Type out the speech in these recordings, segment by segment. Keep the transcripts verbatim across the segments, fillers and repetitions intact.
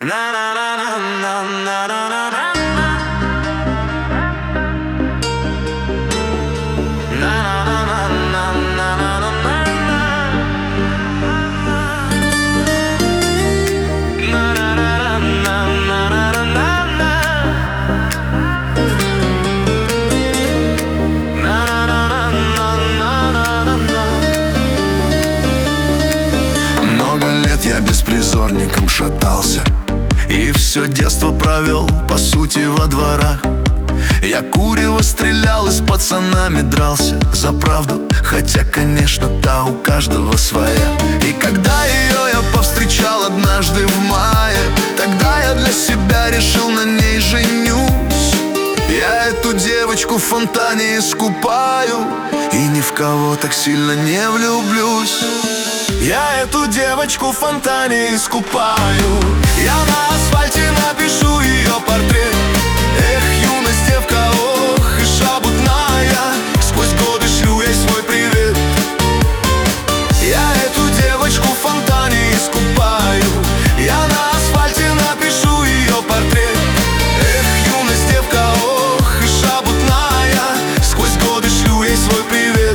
Много лет я беспризорником шатался и все детство провел, по сути, во дворах. Я курево стрелял и с пацанами дрался за правду, хотя, конечно, та у каждого своя. И когда ее я повстречал однажды в мае, тогда я для себя решил, на ней женюсь. Я эту девочку в фонтане искупаю и ни в кого так сильно не влюблюсь. Я эту девочку в фонтане искупаю, я на асфальте напишу ее портрет. Эх, юность, девка, ох, и шабутная, сквозь годы шлю ей свой привет. Я эту девочку в фонтане искупаю, я на асфальте напишу ее портрет. Эх, юность, девка, ох, и шабутная, сквозь годы шлю ей свой привет.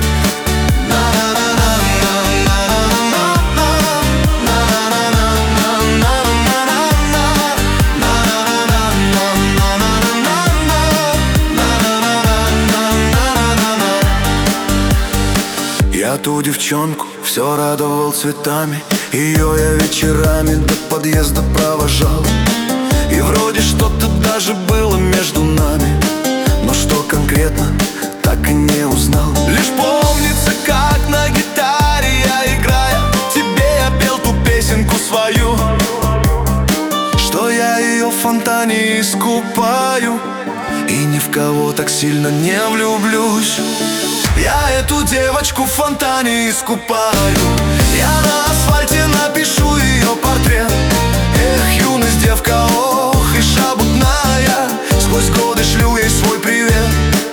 Я ту девчонку все радовал цветами, ее я вечерами до подъезда провожал. И вроде что-то даже было между нами, но что конкретно, так и не узнал. Лишь помнится, как на гитаре я, играя, тебе я пел ту песенку свою, что я ее в фонтане искупаю и ни в кого так сильно не влюблюсь. Я эту девочку в фонтане искупаю, я на асфальте напишу ее портрет. Эх, юность, девка, ох, и шабутная, сквозь годы шлю ей свой привет.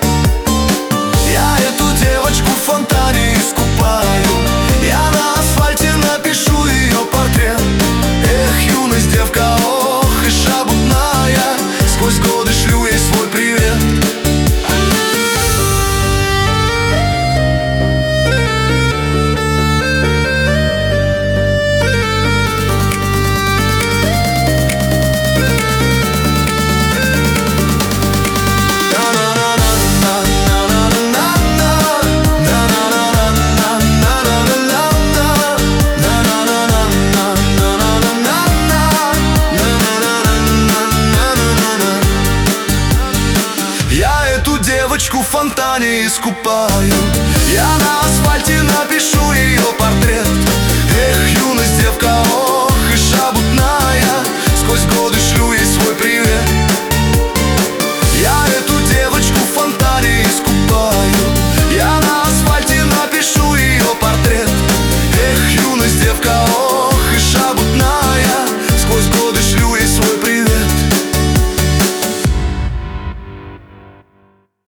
Я эту девочку в фонтане искупаю, я на асфальте напишу ее портрет. Эх, юность, девка, ох, и шабутная, сквозь годы шлю ей свой привет. Девочку в фонтане искупаю, я на асфальте напишу ее портрет. Эх, юность, девка, ох, и шабутная, сквозь годы шлю ей свой привет. Я эту девочку в фонтане искупаю, я на асфальте напишу ее портрет. Эх, юность, девка,